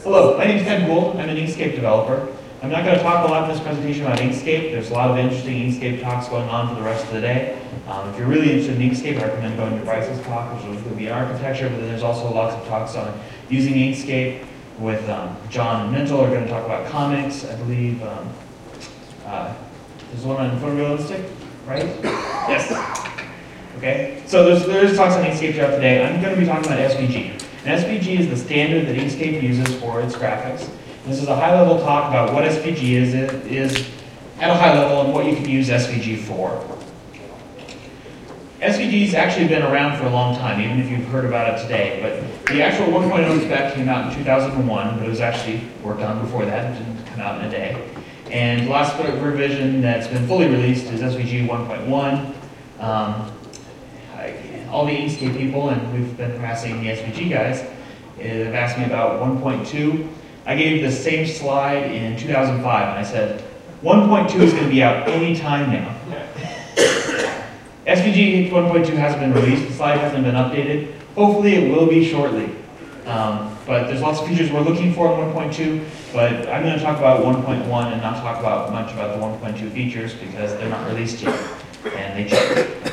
Hello, my name is Ken Gould. I'm an Inkscape developer. I'm not going to talk a lot in this presentation about Inkscape. There's a lot of interesting Inkscape talks going on for the rest of the day. If you're really interested in Inkscape, I recommend going to Bryce's talk, which is going to be architecture, but then there's also lots of talks on using Inkscape with John and Mental are going to talk about comics, I believe. There's one on photorealistic, right? Yes. Okay, so there's talks on Inkscape throughout the day. I'm going to be talking about SVG. And SVG is the standard that Inkscape uses for its graphics. And this is a high-level talk about what SVG is at a high level and what you can use SVG for. SVG's actually been around for a long time, even if you've heard about it today. But the actual 1.0 spec came out in 2001, but it was actually worked on before that. It didn't come out in a day. And the last revision that's been fully released is SVG 1.1. All the Inkscape people, and we've been harassing the SVG guys, have asked me about 1.2. I gave the same slide in 2005, and I said, 1.2 is going to be out any time now. SVG 1.2 hasn't been released, the slide hasn't been updated. Hopefully it will be shortly. But there's lots of features we're looking for in 1.2, but I'm going to talk about 1.1 and not talk about much about the 1.2 features because they're not released yet, and they change.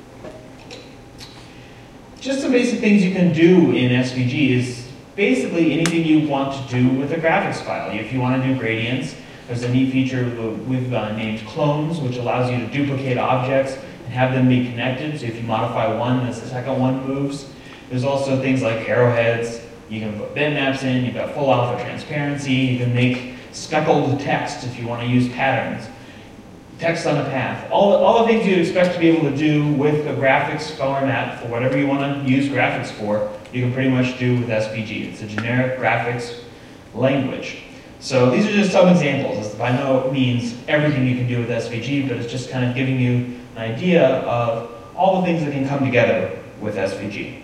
Just some basic things you can do in SVG is basically anything you want to do with a graphics file. If you want to do gradients, there's a neat feature we've named clones, which allows you to duplicate objects and have them be connected. So if you modify one, the second one moves. There's also things like arrowheads. You can put bitmaps in. You've got full alpha transparency. You can make speckled text if you want to use patterns. Text on a path. All the things you'd expect to be able to do with a graphics format for whatever you want to use graphics for, you can pretty much do with SVG. It's a generic graphics language. So these are just some examples. It's by no means everything you can do with SVG, but it's just kind of giving you an idea of all the things that can come together with SVG.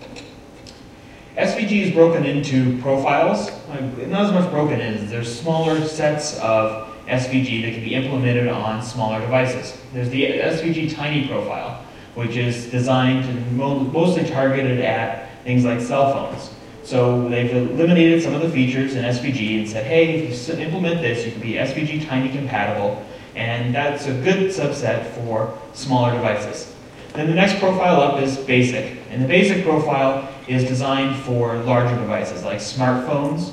SVG is broken into profiles. Not as much broken as there's smaller sets of SVG that can be implemented on smaller devices. There's the SVG Tiny profile, which is designed and mostly targeted at things like cell phones. So they've eliminated some of the features in SVG and said, hey, if you implement this, you can be SVG Tiny compatible, and that's a good subset for smaller devices. Then the next profile up is Basic, and the Basic profile is designed for larger devices like smartphones,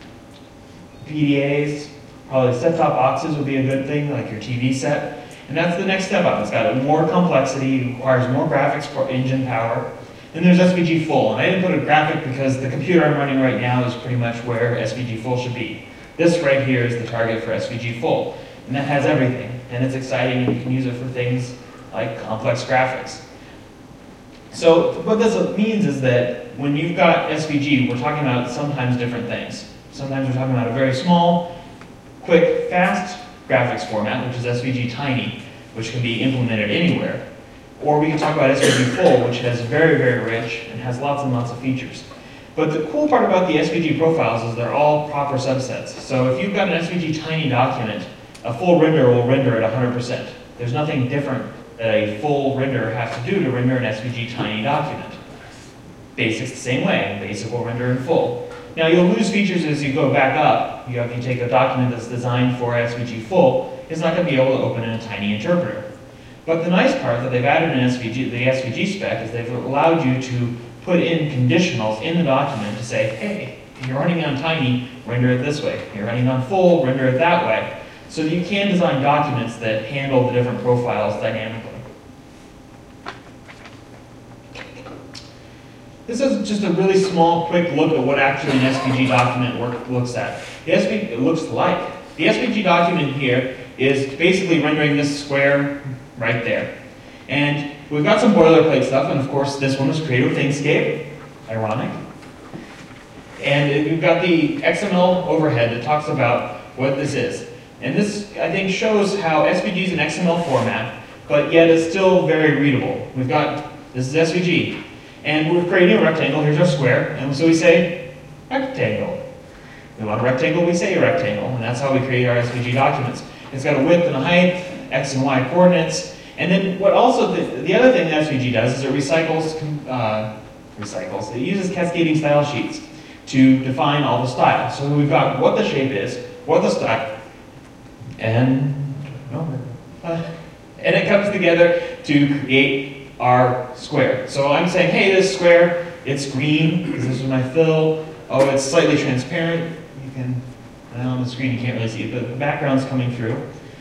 PDAs, probably set-top boxes would be a good thing, like your TV set. And that's the next step up. It's got more complexity, it requires more graphics engine power. Then there's SVG Full. And I didn't put a graphic because the computer I'm running right now is pretty much where SVG Full should be. This right here is the target for SVG Full. And that has everything. And it's exciting, and you can use it for things like complex graphics. So what this means is that when you've got SVG, we're talking about sometimes different things. Sometimes we're talking about a very small, quick, fast graphics format, which is SVG Tiny, which can be implemented anywhere. Or we can talk about SVG Full, which is very, very rich and has lots and lots of features. But the cool part about the SVG profiles is they're all proper subsets. So if you've got an SVG Tiny document, a full render will render at 100%. There's nothing different that a full renderer has to do to render an SVG Tiny document. Basic's the same way. Basic will render in full. Now you'll lose features as you go back up. If you take a document that's designed for SVG Full, it's not going to be able to open in a tiny interpreter. But the nice part that they've added in the SVG spec is they've allowed you to put in conditionals in the document to say, hey, if you're running on Tiny, render it this way. If you're running on Full, render it that way. So that you can design documents that handle the different profiles dynamically. This is just a really small, quick look at what actually an SVG document looks at. It looks like. The SVG document here is basically rendering this square right there. And we've got some boilerplate stuff, and of course this one was created with Inkscape. Ironic. And we've got the XML overhead that talks about what this is. And this, I think, shows how SVG is an XML format, but yet it's still very readable. This is SVG. And we're creating a rectangle, here's our square, and so we say rectangle. We want a rectangle, we say rectangle, and that's how we create our SVG documents. It's got a width and a height, X and Y coordinates, and then what also, the other thing that SVG does is it recycles, it uses cascading style sheets to define all the style. So we've got what the shape is, what the style, and it comes together to create our square. So I'm saying, hey, this square, it's green, because this is my fill. Oh, it's slightly transparent. You can, on the screen you can't really see it, but the background's coming through.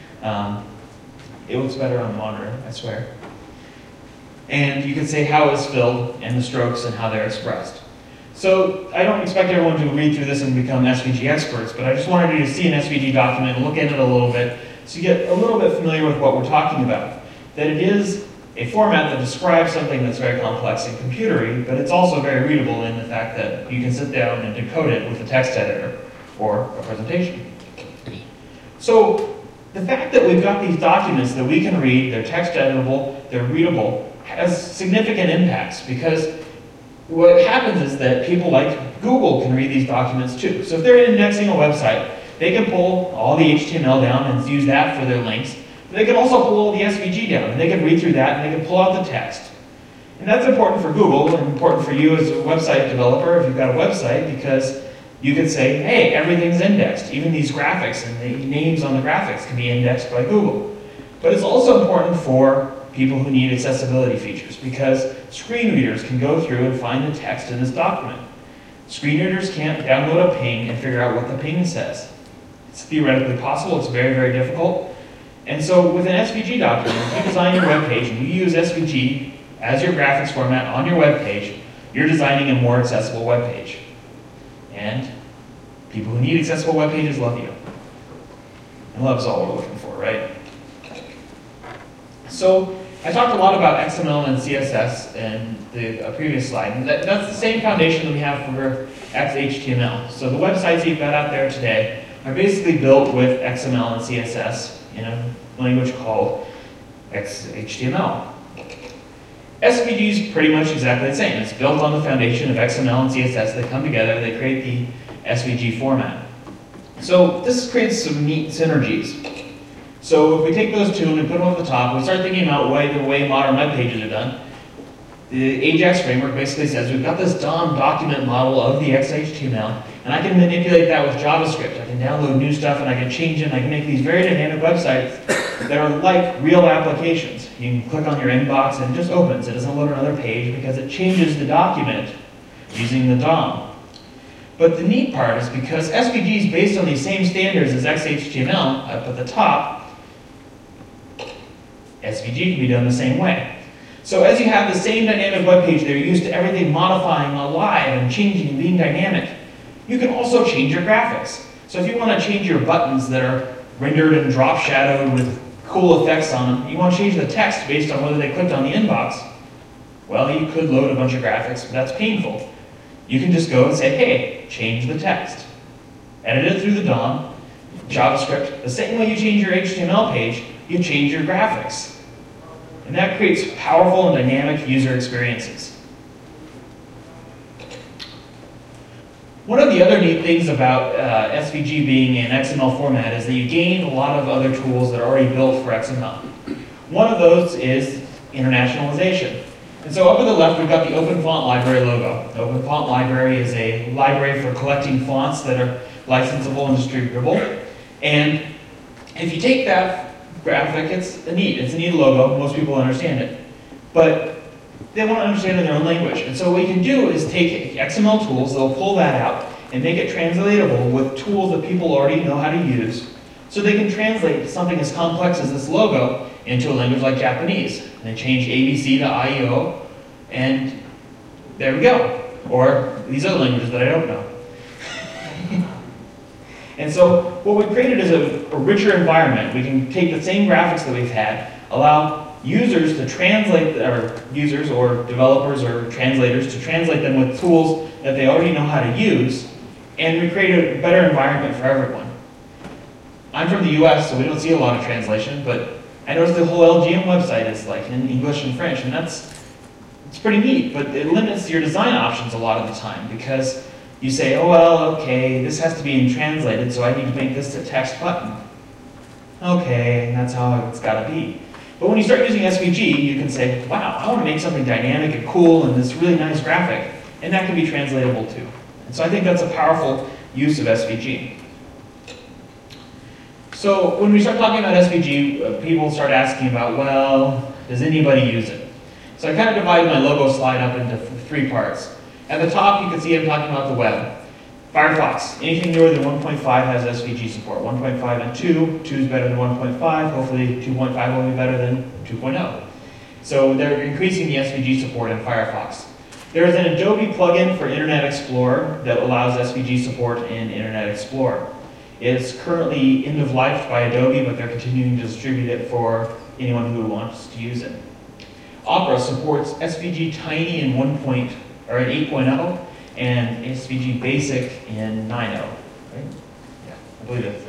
It looks better on the monitor, I swear. And you can say how it's filled, and the strokes, and how they're expressed. So I don't expect everyone to read through this and become SVG experts, but I just wanted you to see an SVG document and look at it a little bit so you get a little bit familiar with what we're talking about. That it is a format that describes something that's very complex and computery, but it's also very readable in the fact that you can sit down and decode it with a text editor or a presentation. So the fact that we've got these documents that we can read, they're text editable, they're readable, has significant impacts, because what happens is that people like Google can read these documents too. So if they're indexing a website, they can pull all the HTML down and use that for their links. But they can also pull all the SVG down, and they can read through that, and they can pull out the text. And that's important for Google, and important for you as a website developer if you've got a website, because you can say, hey, everything's indexed. Even these graphics and the names on the graphics can be indexed by Google. But it's also important for people who need accessibility features, because screen readers can go through and find the text in this document. Screen readers can't download a ping and figure out what the ping says. It's theoretically possible, it's very, very difficult. And so with an SVG document, if you design your web page and you use SVG as your graphics format on your web page, you're designing a more accessible web page. And people who need accessible web pages love you. And love's all we're looking for, right? So I talked a lot about XML and CSS in the previous slide, and that's the same foundation that we have for XHTML. So the websites you've got out there today are basically built with XML and CSS in a language called XHTML. SVG is pretty much exactly the same. It's built on the foundation of XML and CSS. They come together, they create the SVG format. So this creates some neat synergies. So if we take those two and we put them at the top, we start thinking about the way modern web pages are done. The AJAX framework basically says we've got this DOM document model of the XHTML, and I can manipulate that with JavaScript. I can download new stuff and I can change it, and I can make these very dynamic websites that are like real applications. You can click on your inbox and it just opens. It doesn't load another page because it changes the document using the DOM. But the neat part is because SVG is based on these same standards as XHTML up at the top, SVG can be done the same way. So as you have the same dynamic web page, they're used to everything modifying alive and changing and being dynamic. You can also change your graphics. So if you want to change your buttons that are rendered and drop shadowed with cool effects on them, you want to change the text based on whether they clicked on the inbox, well, you could load a bunch of graphics, but that's painful. You can just go and say, hey, change the text. Edit it through the DOM, JavaScript. The same way you change your HTML page, you change your graphics. And that creates powerful and dynamic user experiences. One of the other neat things about SVG being an XML format is that you gain a lot of other tools that are already built for XML. One of those is internationalization. And so up at the left, we've got the Open Font Library logo. The Open Font Library is a library for collecting fonts that are licensable and distributable. And if you take that graphic, it's a neat logo. Most people understand it. But they want to understand it in their own language. And so what you can do is take XML tools, they'll pull that out and make it translatable with tools that people already know how to use, so they can translate something as complex as this logo into a language like Japanese. And they change ABC to IEO, and there we go. Or these other languages that I don't know. And so what we've created is a richer environment. We can take the same graphics that we've had, allow users to translate, or users or developers or translators to translate them with tools that they already know how to use, and we create a better environment for everyone. I'm from the US, so we don't see a lot of translation, but I noticed the whole LGM website is like in English and French, and it's pretty neat, but it limits your design options a lot of the time, because you say, oh well, okay, this has to be translated, so I need to make this a text button. Okay, and that's how it's got to be. But when you start using SVG, you can say, wow, I want to make something dynamic and cool and this really nice graphic, and that can be translatable too. And so I think that's a powerful use of SVG. So when we start talking about SVG, people start asking about, well, does anybody use it? So I kind of divided my logo slide up into 3 parts. At the top, you can see I'm talking about the web. Firefox, anything newer than 1.5 has SVG support. 1.5 and 2, 2 is better than 1.5, hopefully 2.5 will be better than 2.0. So they're increasing the SVG support in Firefox. There is an Adobe plugin for Internet Explorer that allows SVG support in Internet Explorer. It's currently end of life by Adobe, but they're continuing to distribute it for anyone who wants to use it. Opera supports SVG Tiny in 8.0 and SVG Basic in 9.0. Right? Yeah, I believe it.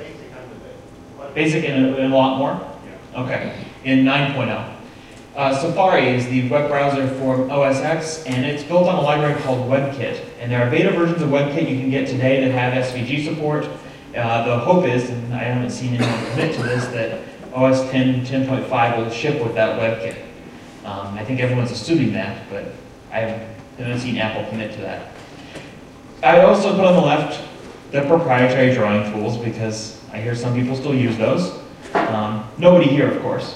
Basic in a lot more? Yeah. Okay, in 9.0. Safari is the web browser for OS X, and it's built on a library called WebKit. And there are beta versions of WebKit you can get today that have SVG support. The hope is, and I haven't seen anyone commit to this, that OS 10 10.5 will ship with that WebKit. I think everyone's assuming that, but I haven't seen Apple commit to that. I also put on the left the proprietary drawing tools because I hear some people still use those. Nobody here, of course.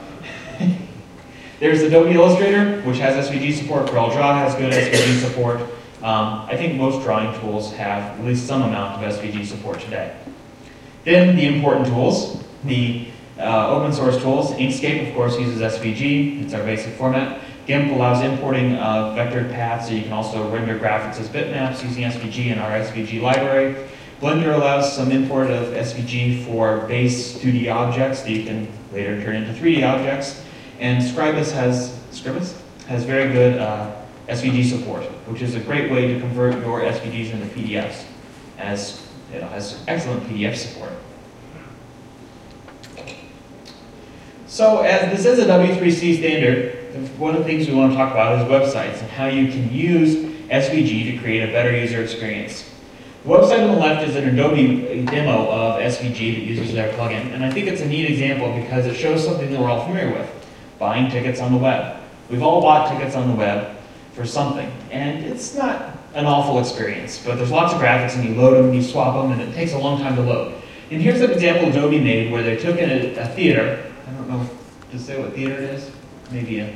There's Adobe Illustrator, which has SVG support. CorelDRAW has good SVG support. I think most drawing tools have at least some amount of SVG support today. Then the important tools, the open source tools. Inkscape, of course, uses SVG. It's our basic format. GIMP allows importing vectored paths, so you can also render graphics as bitmaps using SVG in our SVG library. Blender allows some import of SVG for base 2D objects that you can later turn into 3D objects. And Scribus has very good SVG support, which is a great way to convert your SVGs into PDFs, as it has excellent PDF support. So as this is a W3C standard, one of the things we want to talk about is websites and how you can use SVG to create a better user experience. The website on the left is an Adobe demo of SVG that uses their plugin, and I think it's a neat example because it shows something that we're all familiar with, buying tickets on the web. We've all bought tickets on the web for something, and it's not an awful experience, but there's lots of graphics and you load them, you swap them, and it takes a long time to load. And here's an example Adobe made where they took in a theater. I don't know to say what theater it is. Maybe a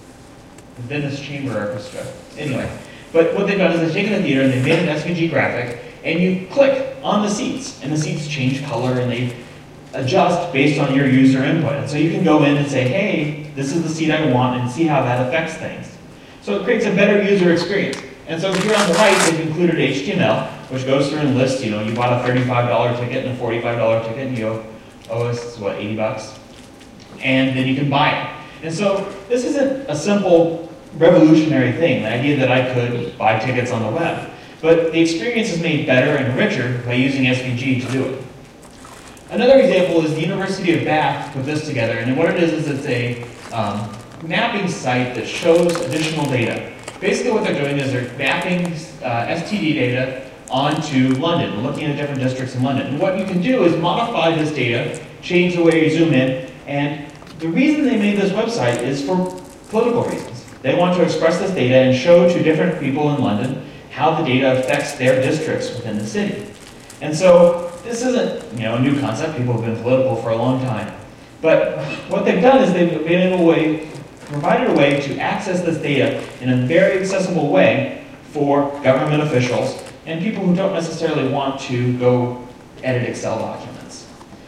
Venice Chamber Orchestra. Anyway, but what they've done is they've taken a theater and they've made an SVG graphic, and you click on the seats, and the seats change color and they adjust based on your user input. And so you can go in and say, hey, this is the seat I want, and see how that affects things. So it creates a better user experience. And so here on the right, they've included HTML, which goes through and lists, you bought a $35 ticket and a $45 ticket, and you owe us, what, 80 bucks? And then you can buy it. And so this isn't a simple revolutionary thing, the idea that I could buy tickets on the web. But the experience is made better and richer by using SVG to do it. Another example is the University of Bath put this together, and what it is it's a mapping site that shows additional data. Basically what they're doing is they're mapping STD data onto London, looking at different districts in London. And what you can do is modify this data, change the way you zoom in, and the reason they made this website is for political reasons. They want to express this data and show to different people in London how the data affects their districts within the city. And so this isn't a new concept. People have been political for a long time. But what they've done is they've provided a way to access this data in a very accessible way for government officials and people who don't necessarily want to go edit Excel documents.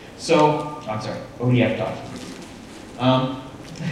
So, ODF documents.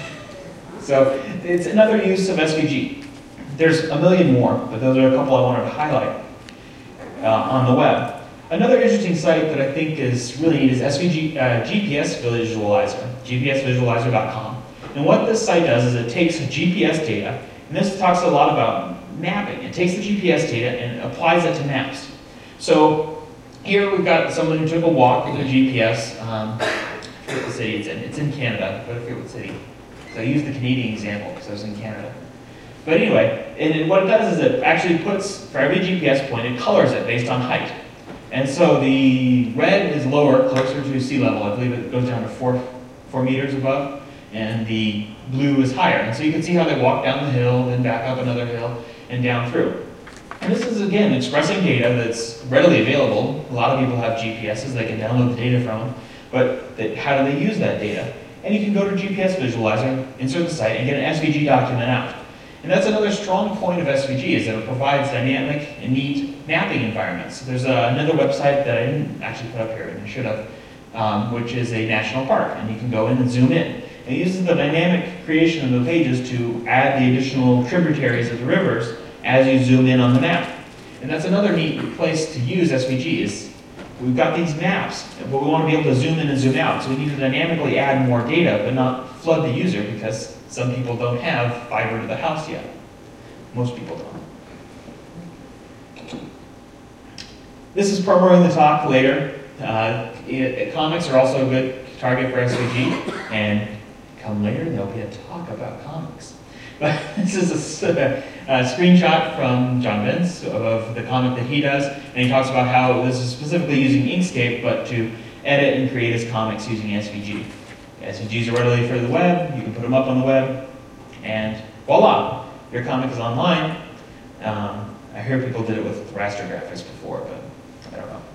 So it's another use of SVG. There's a million more, but those are a couple I wanted to highlight on the web. Another interesting site that I think is really neat is SVG GPS Visualizer, gpsvisualizer.com. And what this site does is it takes GPS data, and this talks a lot about mapping. It takes the GPS data and applies it to maps. So here we've got someone who took a walk with their GPS. I forget what city it's in. It's in Canada, but I forget what city. So I used the Canadian example because I was in Canada. But anyway, and what it does is it actually puts, for every GPS point, it colors it based on height. And so the red is lower, closer to sea level. I believe it goes down to 4 meters above. And the blue is higher. And so you can see how they walk down the hill, then back up another hill, and down through. And this is, again, expressing data that's readily available. A lot of people have GPSs, they can download the data from, but how do they use that data? And you can go to GPS Visualizer, insert the site, and get an SVG document out. And that's another strong point of SVG, is that it provides dynamic and neat mapping environments. There's another website that I didn't actually put up here, and I should have, which is a national park, and you can go in and zoom in. And it uses the dynamic creation of the pages to add the additional tributaries of the rivers as you zoom in on the map. And that's another neat place to use SVG, is we've got these maps, but we want to be able to zoom in and zoom out. So we need to dynamically add more data, but not flood the user, because some people don't have fiber to the house yet. Most people don't. This is programming the talk later. Comics are also a good target for SVG, and come later there'll be a talk about comics. But this is a screenshot from John Vince of the comic that he does, and he talks about how this is specifically using Inkscape, but to edit and create his comics using SVG. SVGs are readily for the web, you can put them up on the web, and voila, your comic is online. I hear people did it with raster graphics before, but I don't know.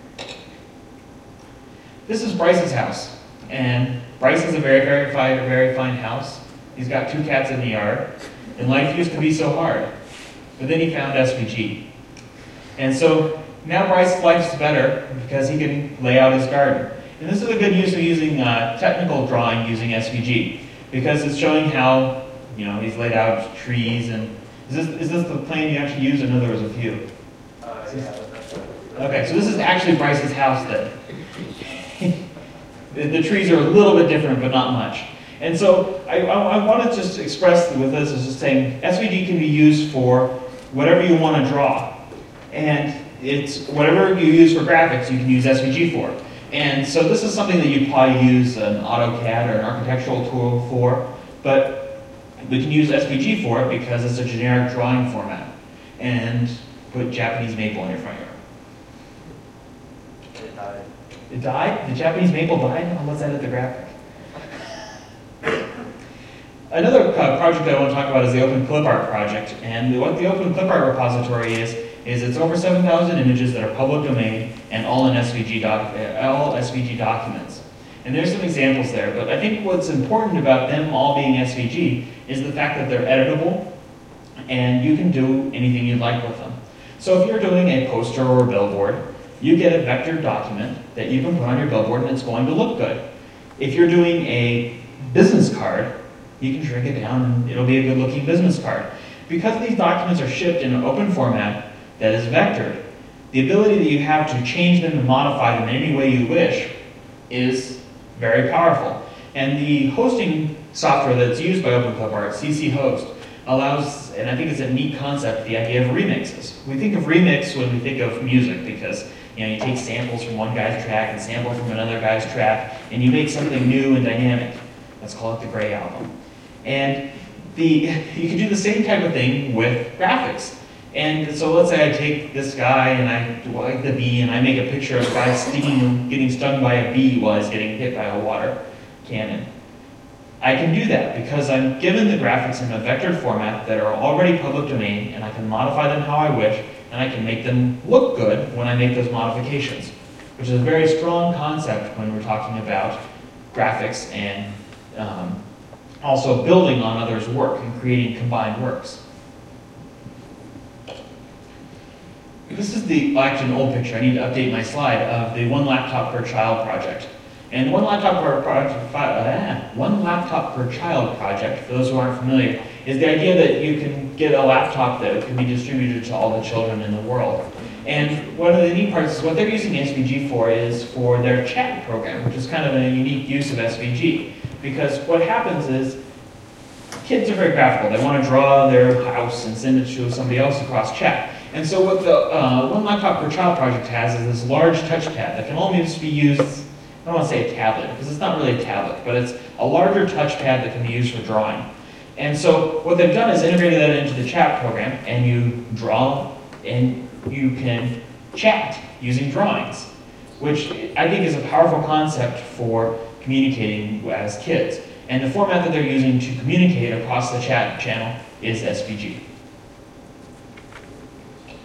This is Bryce's house, and Bryce is a very fine house. He's got 2 cats in the yard, and life used to be so hard. But then he found SVG. And so now Bryce's life's better because he can lay out his garden. And this is a good use of using technical drawing using SVG, because it's showing how, he's laid out trees. And is this the plan you actually used? I know there was a few. Okay, so this is actually Bryce's house then. The trees are a little bit different, but not much. And so I want to just express with this is just saying SVG can be used for whatever you want to draw. And it's whatever you use for graphics, you can use SVG for. And so this is something that you'd probably use an AutoCAD or an architectural tool for, but we can use SVG for it because it's a generic drawing format. And put Japanese maple in your front yard. It died. It died? The Japanese maple died? Let's edit the graphic. Another project that I want to talk about is the Open Clip Art project. And what the Open Clip Art repository is it's over 7,000 images that are public domain and all in SVG documents. And there's some examples there, but I think what's important about them all being SVG is the fact that they're editable and you can do anything you'd like with them. So if you're doing a poster or a billboard, you get a vectored document that you can put on your billboard and it's going to look good. If you're doing a business card, you can shrink it down and it'll be a good looking business card. Because these documents are shipped in an open format that is vectored, the ability that you have to change them and modify them in any way you wish is very powerful. And the hosting software that's used by Open Clip Art, CC Host, allows, and I think it's a neat concept, the idea of remixes. We think of remix when we think of music because you take samples from one guy's track and sample from another guy's track, and you make something new and dynamic. Let's call it the Gray Album. And you can do the same type of thing with graphics. And so let's say I take this guy and I like the bee and I make a picture of a guy getting stung by a bee while he's getting hit by a water cannon. I can do that because I'm given the graphics in a vectored format that are already public domain, and I can modify them how I wish, and I can make them look good when I make those modifications, which is a very strong concept when we're talking about graphics and also building on others' work and creating combined works. This is actually an old picture. I need to update my slide of the One Laptop Per Child project. And One Laptop Per Child project, for those who aren't familiar, is the idea that you can get a laptop that can be distributed to all the children in the world. And one of the neat parts is what they're using SVG for is for their chat program, which is kind of a unique use of SVG. Because what happens is kids are very graphical. They want to draw their house and send it to somebody else across chat. And so what the One Laptop Per Child project has is this large touchpad that can only just be used, I don't want to say a tablet, because it's not really a tablet, but it's a larger touchpad that can be used for drawing. And so what they've done is integrated that into the chat program, and you draw and you can chat using drawings, which I think is a powerful concept for communicating as kids. And the format that they're using to communicate across the chat channel is SVG.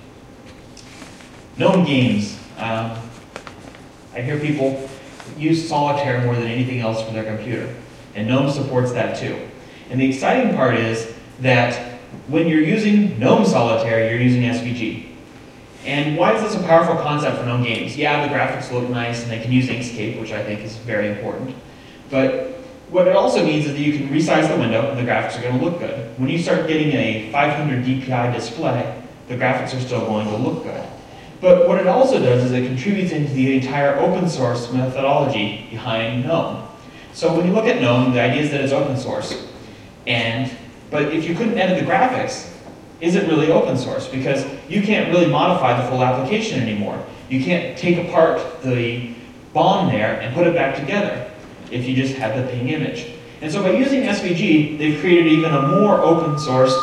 GNOME games. I hear people use Solitaire more than anything else for their computer, and GNOME supports that too. And the exciting part is that when you're using GNOME Solitaire, you're using SVG. And why is this a powerful concept for GNOME games? Yeah, the graphics look nice, and they can use Inkscape, which I think is very important. But what it also means is that you can resize the window, and the graphics are going to look good. When you start getting a 500 DPI display, the graphics are still going to look good. But what it also does is it contributes into the entire open source methodology behind GNOME. So when you look at GNOME, the idea is that it's open source. But if you couldn't edit the graphics, is it really open source? Because you can't really modify the full application anymore. You can't take apart the BOM there and put it back together if you just have the ping image. And so by using SVG, they've created even a more open source,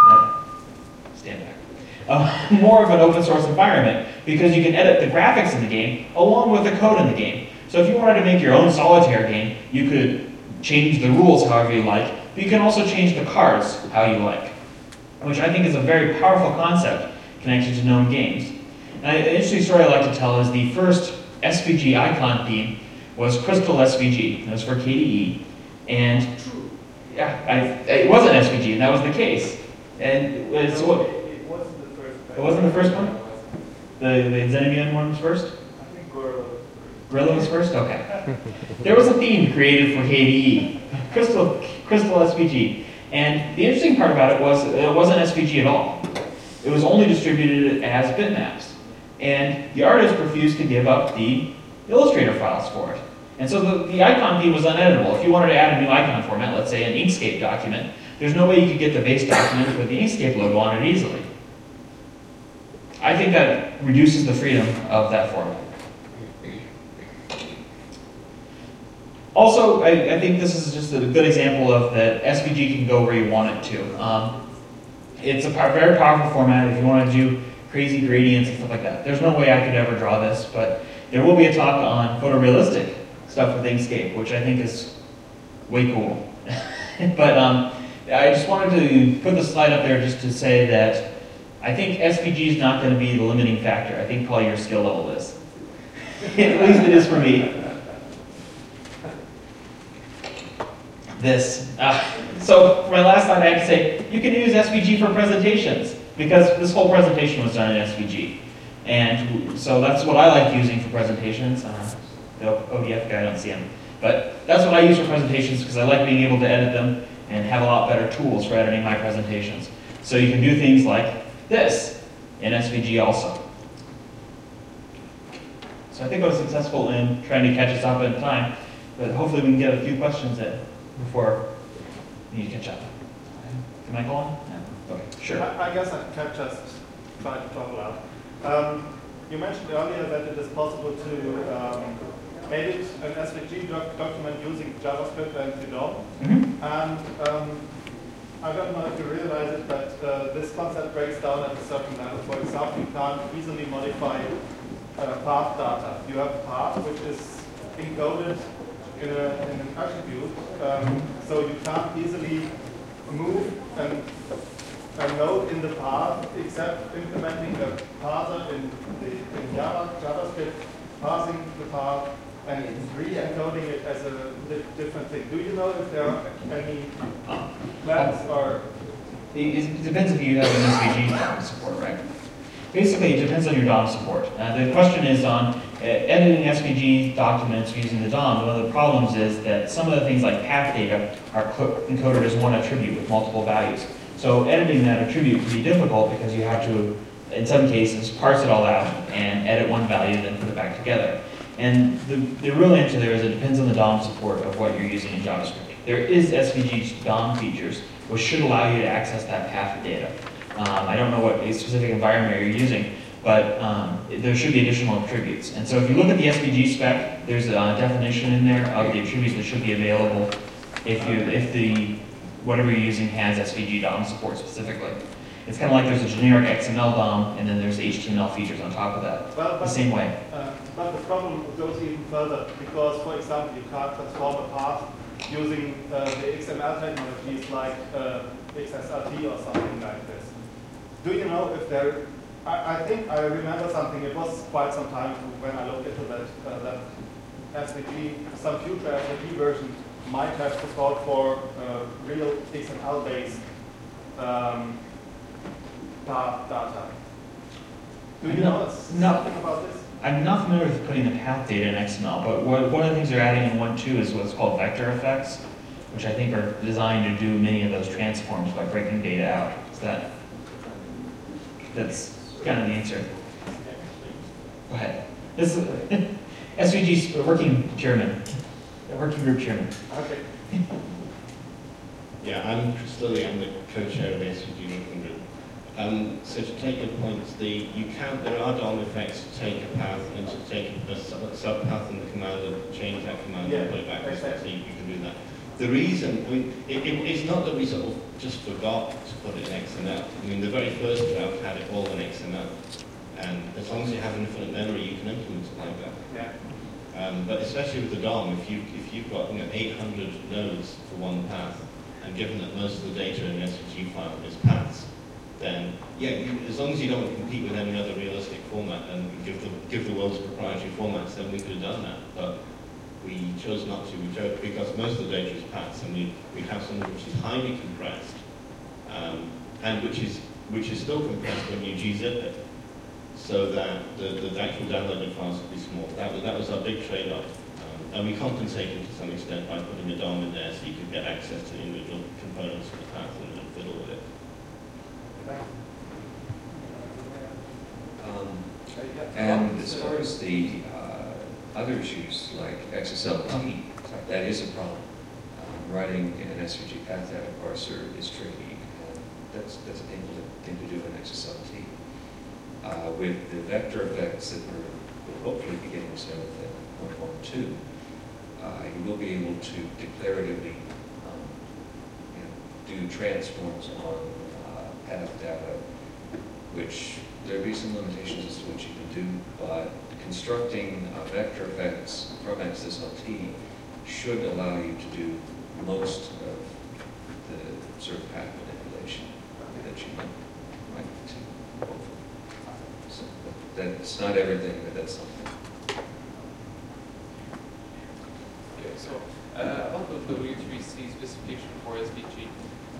more of an open source environment, because you can edit the graphics in the game along with the code in the game. So if you wanted to make your own Solitaire game, you could change the rules however you like, but you can also change the cards how you like, which I think is a very powerful concept connected to GNOME games. And an interesting story I like to tell is the first SVG icon theme was Crystal SVG. It was for KDE. And yeah, it wasn't SVG, and that was the case. And it's what. It wasn't the first one? The Xenobian one was first? I think Gorilla was first? Okay. There was a theme created for KDE, Crystal SVG. And the interesting part about it was it wasn't SVG at all. It was only distributed as bitmaps. And the artist refused to give up the Illustrator files for it. And so the icon theme was uneditable. If you wanted to add a new icon format, let's say an Inkscape document, there's no way you could get the base document with the Inkscape logo on it easily. I think that reduces the freedom of that format. Also, I think this is just a good example of that SVG can go where you want it to. It's a very powerful format if you want to do crazy gradients and stuff like that. There's no way I could ever draw this, but there will be a talk on photorealistic stuff with Inkscape, which I think is way cool. But I just wanted to put the slide up there just to say that I think SVG is not going to be the limiting factor. I think probably your skill level is. At least it is for me. So for my last slide, I have to say, you can use SVG for presentations, because this whole presentation was done in SVG. And so that's what I like using for presentations. The ODF guy, I don't see him. But that's what I use for presentations, because I like being able to edit them and have a lot better tools for editing my presentations. So you can do things like this in SVG also. So I think I was successful in trying to catch us up in time, but hopefully we can get a few questions in before we need to catch up. Can I go on? No. Okay, sure. I guess I can just try to talk loud. You mentioned earlier that it is possible to edit an SVG document using JavaScript and GNOME. Mm-hmm. And I don't know if you realize it, but this concept breaks down at a certain level. For example, you can't easily modify path data. You have a path which is encoded in an attribute, so you can't easily move a node in the path except implementing a parser in JavaScript, parsing the path, and re-encoding it as a different thing. Do you know if there are any plans or? It depends if you have an SVG support, right? Basically, it depends on your DOM support. The question is on editing SVG documents using the DOM. One of the problems is that some of the things like path data are encoded as one attribute with multiple values. So editing that attribute can be difficult because you have to, in some cases, parse it all out and edit one value, then put it back together. And the real answer there is it depends on the DOM support of what you're using in JavaScript. There is SVG DOM features which should allow you to access that path data. I don't know what specific environment you're using, but there should be additional attributes. And so if you look at the SVG spec, there's a definition in there of the attributes that should be available if the whatever you're using has SVG DOM support specifically. It's kind of like there's a generic XML DOM, and then there's HTML features on top of that, the same way. But the problem goes even further, because, for example, you can't transform a path using the XML technologies like XSRT or something like this. Do you know if there I think I remember something. It was quite some time when I looked into that SVG, some future SVG version might have support for real XML-based path data. Do you know something about this? I'm not familiar with putting the path data in XML, but one of the things they're adding in 1.2 is what's called vector effects, which I think are designed to do many of those transforms by breaking data out. So that's kind of the answer. Go ahead. This is SVG's working chairman, working group chairman. Okay. Yeah, I'm Chris Lilly. I'm the co-chair of the SVG working group. So to take your points, there are DOM effects to take a path and to take a subpath in the command and change that command and put it back. Exactly. So you can do that. The reason, I mean, it's not that we sort of just forgot to put it in XML. I mean, the very first draft had it all in XML. And as long as you have infinite memory, you can implement it like that. Yeah. But especially with the DOM, if you've got 800 nodes for one path, and given that most of the data in an SVG file is paths, then yeah, as long as you don't compete with any other realistic format and give the world's proprietary formats, then we could have done that. But we chose not to. We chose because most of the data is paths, and we have something which is highly compressed, and which is still compressed when you gzip it, so that the actual downloaded files will be small. That was our big trade-off, and we compensated to some extent by putting a DOM in there so you could get access to the individual components of the path and fiddle with it. And as far as the other issues like XSLT, that is a problem. Writing an SVG path data parser is tricky, and that's a painful thing to do in XSLT. With the vector effects that we'll hopefully be getting soon with 1.2, you will be able to declaratively do transforms on path data, which there'll be some limitations as to what you can do, but constructing vector effects from XSLT should allow you to do most of the sort of path manipulation that you might need to, hopefully. So that's not everything, but that's something. Okay, so about the W3C specification for SVG,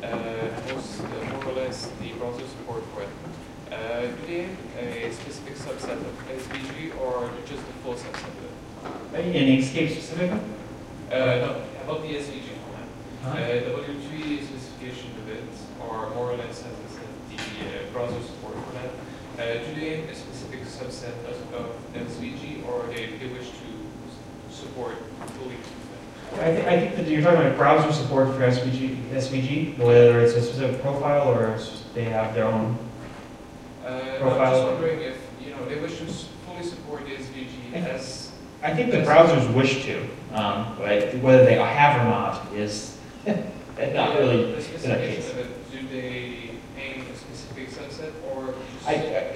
more or less the browser support for it. Do they have a specific subset of SVG or just the full subset of it? Any Inkscape specifically? No, about the SVG format. The W3 specification of it, or more or less as the browser support for that. Do they have a specific subset of SVG, or they wish to support fully? I think that you're talking about browser support for SVG, whether it's a specific profile or they have their own profile. I'm just wondering if they wish to fully support the SVG as. I think the browsers wish to, but whether they have or not is not really the case. Do they aim a specific subset or? Just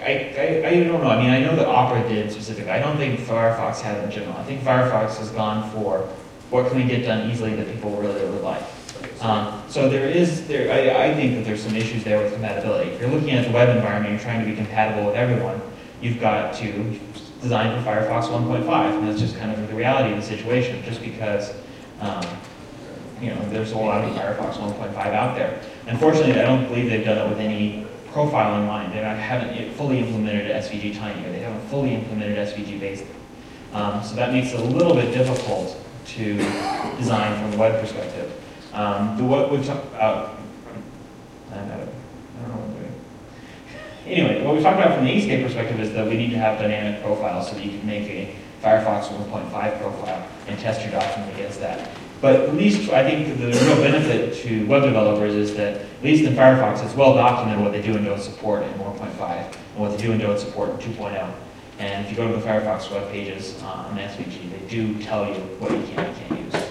I don't know. I mean, I know that Opera did specifically. I don't think Firefox had in general. I think Firefox has gone for what can we get done easily that people really like. So I think that there's some issues there with compatibility. If you're looking at the web environment, you're trying to be compatible with everyone, you've got to design for Firefox 1.5, and that's just kind of the reality of the situation, just because there's a lot of Firefox 1.5 out there. Unfortunately, I don't believe they've done it with any profile in mind. They haven't fully implemented SVG Tiny, or they haven't fully implemented SVG Basic. So that makes it a little bit difficult to design from a web perspective. What we've talked about, I don't know what I'm doing. Anyway, what we talked about from the Inkscape perspective is that we need to have dynamic profiles so that you can make a Firefox 1.5 profile and test your document against that. But at least I think the real benefit to web developers is that, at least in Firefox, it's well documented what they do and don't support in 1.5 and what they do and don't support in 2.0. And if you go to the Firefox web pages on SVG, they do tell you what you can and can't use.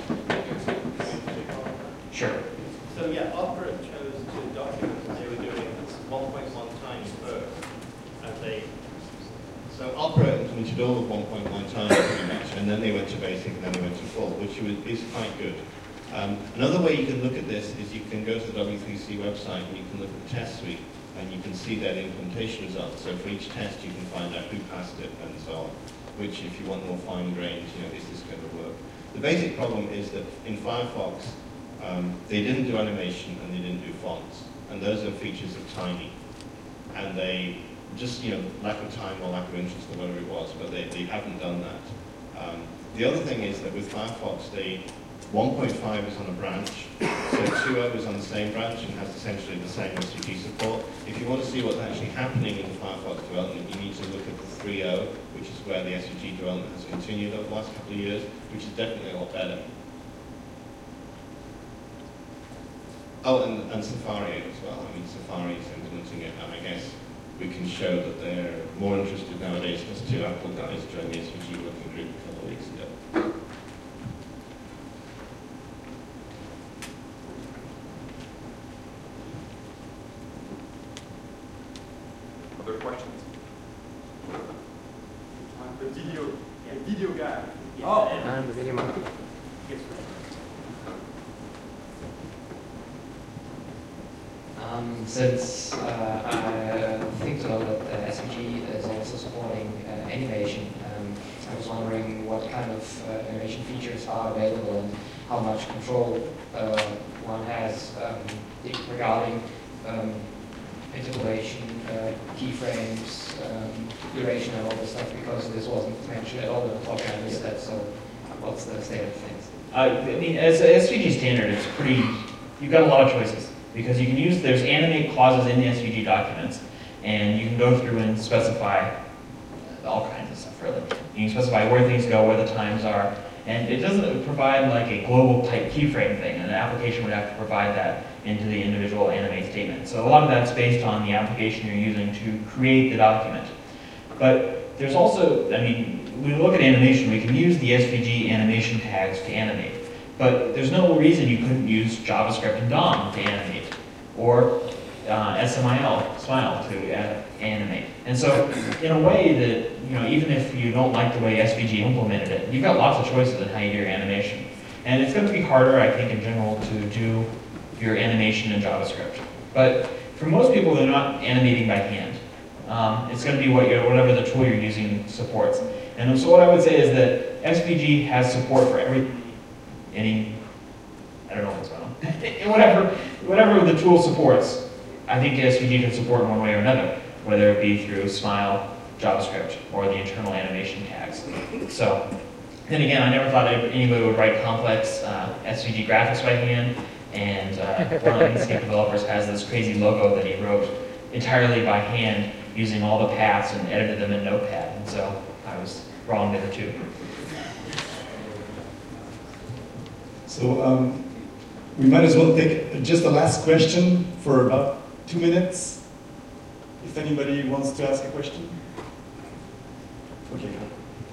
Sure. So yeah, Opera chose to document what they were doing as 1.1 times first. So Opera implemented all of 1.1 times pretty much, and then they went to basic, and then they went to full, which is quite good. Another way you can look at this is you can go to the W3C website and you can look at the test suite. and you can see their implementation results. So for each test, you can find out who passed it and so on, which if you want more fine-grained, is this going to work? The basic problem is that in Firefox, they didn't do animation and they didn't do fonts, and those are features of Tiny. And they just, lack of time or lack of interest or whatever it was, but they haven't done that. The other thing is that with Firefox, 1.5 is on a branch, so 2.0 is on the same branch and has essentially the same SVG support. If you want to see what's actually happening in the Firefox development, you need to look at the 3.0, which is where the SVG development has continued over the last couple of years, which is definitely a lot better. Oh, and Safari as well. I mean, Safari is implementing it, and I guess we can show that they're more interested nowadays. There's 2 Apple guys joined the SVG working group a couple of weeks ago. Other questions? The video guy. Yes, Oh, I'm the video monkey. yes, Since I think to know that SVG is also supporting animation, I was wondering what kind of animation features are available and how much control one has regarding interpolation, keyframes, duration, and all this stuff, because this wasn't mentioned at all in the talk, and I missed that. So, what's the state of things? I mean, as a SVG standard, it's pretty, you've got a lot of choices. Because you can use, there's animate clauses in the SVG documents, and you can go through and specify all kinds of stuff, really. You can specify where things go, where the times are, and it doesn't provide like a global type keyframe thing, and the application would have to provide that into the individual animate statement. So a lot of that's based on the application you're using to create the document. But there's also, I mean, when we look at animation, we can use the SVG animation tags to animate. But there's no reason you couldn't use JavaScript and DOM to animate, or Smile to animate. And so, in a way that, even if you don't like the way SVG implemented it, you've got lots of choices in how you do your animation. And it's going to be harder, I think, in general, to do your animation in JavaScript. But for most people, they're not animating by hand. It's going to be whatever the tool you're using supports. And so what I would say is that SVG has support for everything. I don't know what's going on. whatever the tool supports, I think SVG can support in one way or another, whether it be through Smile, JavaScript, or the internal animation tags. So, then again, I never thought anybody would write complex SVG graphics by hand, and one of the Inkscape developers has this crazy logo that he wrote entirely by hand using all the paths and edited them in Notepad, and so I was wrong there too. So we might as well take just the last question for about 2 minutes. If anybody wants to ask a question. Okay.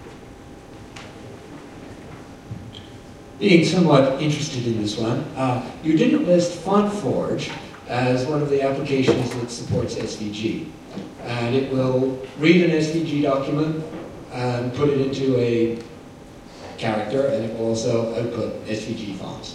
Being somewhat interested in this one, you didn't list FontForge as one of the applications that supports SVG. And it will read an SVG document and put it into a character, and it will also output SVG fonts.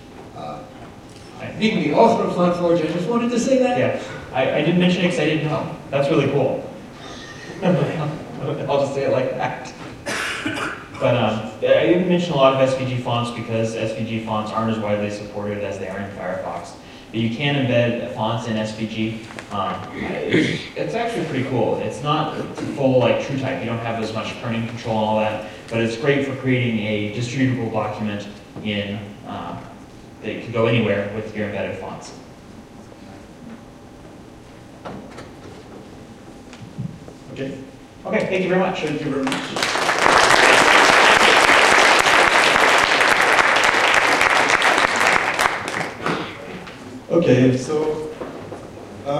Being the author of FontForge, I just wanted to say that. Yeah, I didn't mention it because I didn't know. That's really cool. I'll just say it like that. But I didn't mention a lot of SVG fonts because SVG fonts aren't as widely supported as they are in Firefox. But you can embed fonts in SVG. It's actually pretty cool. It's not full like TrueType. You don't have as much kerning control and all that. But it's great for creating a distributable document in that can go anywhere with your embedded fonts. Okay. Okay. Thank you very much. Thank you very much. Okay, so